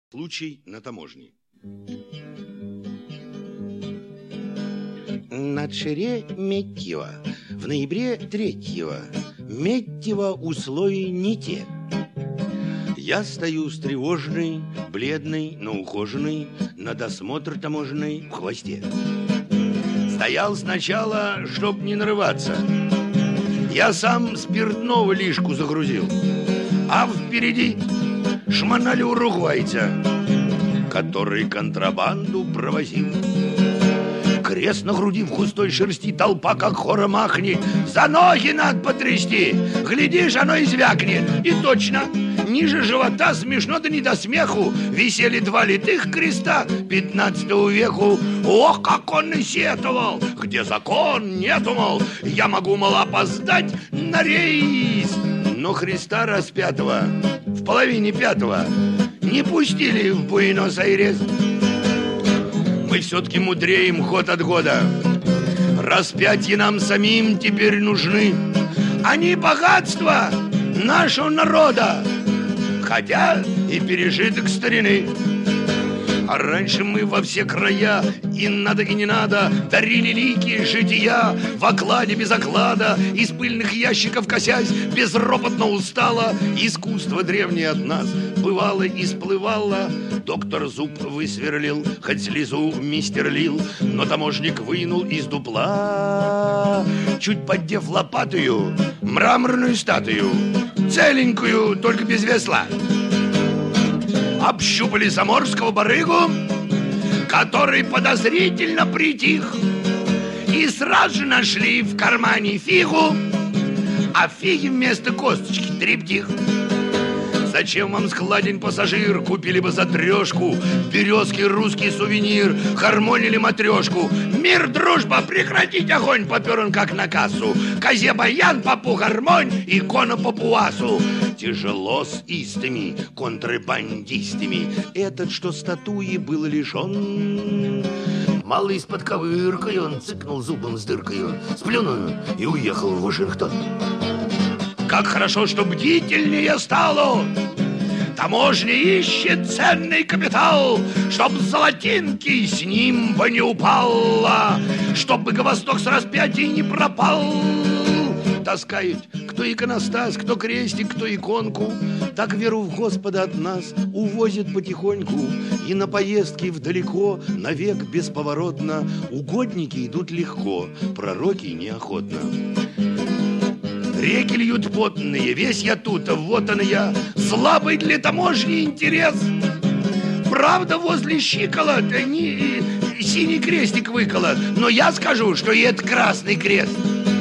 Случай на таможне. На Шереметьево в ноябре 3-го Медьево условия не те. Я стою встревоженный, бледный, но ухоженный, на досмотр таможенный в хвосте. Стоял сначала, чтоб не нарываться. Я сам спиртного лишку загрузил, а впереди шмонали уругвайца, который контрабанду провозил. Крест на груди в густой шерсти, толпа как хором махнет. За ноги надо потрясти, глядишь, оно и звякнет. И точно, ниже живота, смешно да не до смеху, висели 2 литых креста 15 веку. Ох, как он и сетовал, где закон нету, мол, я могу, мол, опоздать на рейс. Но Христа распятого в половине 5-го не пустили в Буэнос-Айрес. Мы все-таки мудреем год от года. Распятия нам самим теперь нужны. Они богатство нашего народа, хотя и пережиток старины. А раньше мы во все края, и надо, и не надо, дарили лики жития в окладе без оклада, из пыльных ящиков косясь, безропотно устало. Искусство древнее от нас бывало и сплывало. Доктор зуб высверлил, хоть слезу мистерлил, но таможник вынул из дупла, чуть поддев лопатою, мраморную статую, целенькую, только без весла. Общупали заморского барыгу, который подозрительно притих, и сразу же нашли в кармане фигу, а фиги вместо косточки трептих. Зачем вам складень пассажир? Купили бы за 3, березки русский сувенир, хармонили матрешку. Мир, дружба, прекратить огонь, попер он как на кассу. Козе баян, попу гармонь, икона папуасу. Тяжело с истыми контрабандистами этот, что статуи был лишен. Малый с подковыркой он цыкнул зубом с дыркою, сплюнул и уехал в Вашингтон. Как хорошо, что бдительнее стало. Таможня ищет ценный капитал, чтоб золотинки с ним бы не упало, чтоб Богобосток с распятия не пропал. Таскают кто иконостас, кто крестик, кто иконку. Так веру в Господа от нас увозят потихоньку. И на поездки вдалеко, навек бесповоротно, угодники идут легко, пророки неохотно. Реки льют потные, весь я тут, вот он я, слабый для таможни интерес. Правда, возле щиколот синий крестик выколот, но я скажу, что и это красный крест.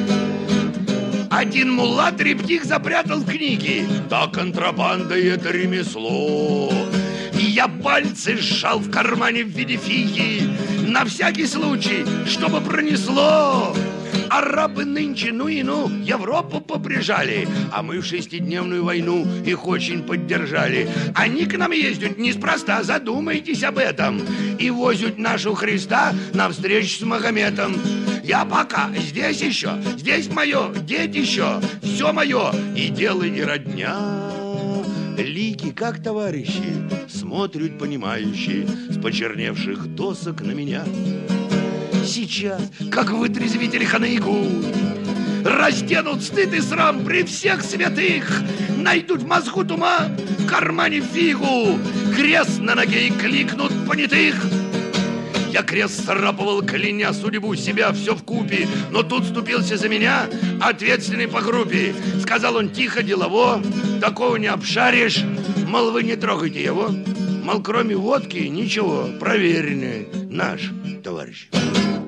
Один мулла трептих запрятал в книге. Да, контрабанда — это ремесло. И я пальцы сжал в кармане в виде фиги, на всякий случай, чтобы пронесло. Арабы нынче, ну и ну, Европу поприжали, а мы в 6-дневную войну их очень поддержали. Они к нам ездят неспроста, задумайтесь об этом, и возят нашу Христа навстречу с Магометом. Я пока здесь еще, здесь мое, детище, все мое, и дело, и родня. Лики, как товарищи, смотрят понимающие с почерневших досок на меня. Сейчас, как вытрезвители ханыгу, разденут стыд и срам при всех святых, найдут в мозгу туман, в кармане фигу, крест на ноге и кликнут понятых. Я крест срапывал, кляня судьбу себя все вкупе, но тут вступился за меня ответственный по группе. Сказал он тихо, делово: такого не обшаришь, мол, вы не трогайте его, мол, кроме водки ничего, проверенный наш товарищ.